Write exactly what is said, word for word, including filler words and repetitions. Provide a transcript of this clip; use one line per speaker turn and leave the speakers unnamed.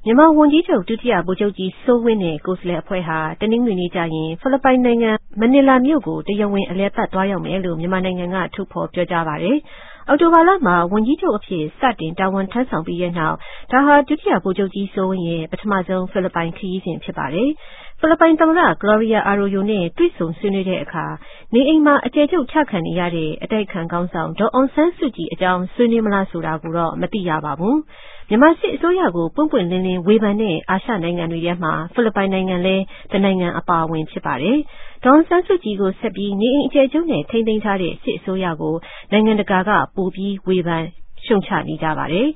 မြန်မာဝန်ကြီးချုပ်ဒုတိယဗိုလ်ချုပ်ကြီးစိုးဝင်းနဲ့ကိုယ်စားလှယ်အဖွဲ့ဟာတနင်္ဂနွေနေ့ကျရင်ဖိလစ်ပိုင်နိုင်ငံမနီလာမြို့ကိုတရားဝင်အလည်ပတ်သွားရောက်မယ်လို့မြန်မာနိုင်ငံကထုတ်ဖော်ပြောကြားပါတယ်။အောက်တိုဘာလမှာဝန်ကြီးချုပ်အဖြစ်စတင်တာဝန်ထမ်းဆောင်ပြီးတဲ့နောက်ဒါဟာဒုတိယဗိုလ်ချုပ်ကြီးစိုးဝင်းရဲ့ပထမဆုံးဖိလစ်ပိုင်ခရီးစဉ်ဖြစ်ပါတယ်။ဖိလစ်ပိုင်သမ္မတဂလော်ရီယာအာရိုယိုနဲ့တွေ့ဆုံဆွေးနွေးတဲ့အခါနေအိမ်မှာအကျယ်ချုပ်ချခံနေရတဲ့အတိုက်အခံခေါင်းဆောင်ဒေါ်အောင်ဆန်းစုကြည်အကြောင်းဆွေးနွေးမလားဆိုတာကိုတော့မသိရပါဘူး။မြန်မာစစ်အစိုးရကိုပွင့်ပွင့်လင်းလင်းဝေဖန်တဲ့အာရှနိုင်ငံတွေထဲမှာဖိလစ်ပိုင်နိုင်ငံလည်းတနိုင်ငံအပါအဝင်ဖြစ်ပါတယ်။ဒေါ်အောင်ဆန်းစုကြည်ကိုဆက်ပြီးနေအိမ်အကျယ်ချုပ်နဲ့ထိန်းသိမ်းထားတဲ့စစ်အစိုးရကိုနိုင်ငံတကာကပိုပြီးဝေဖန်ရှုံချနေကြပါတယ်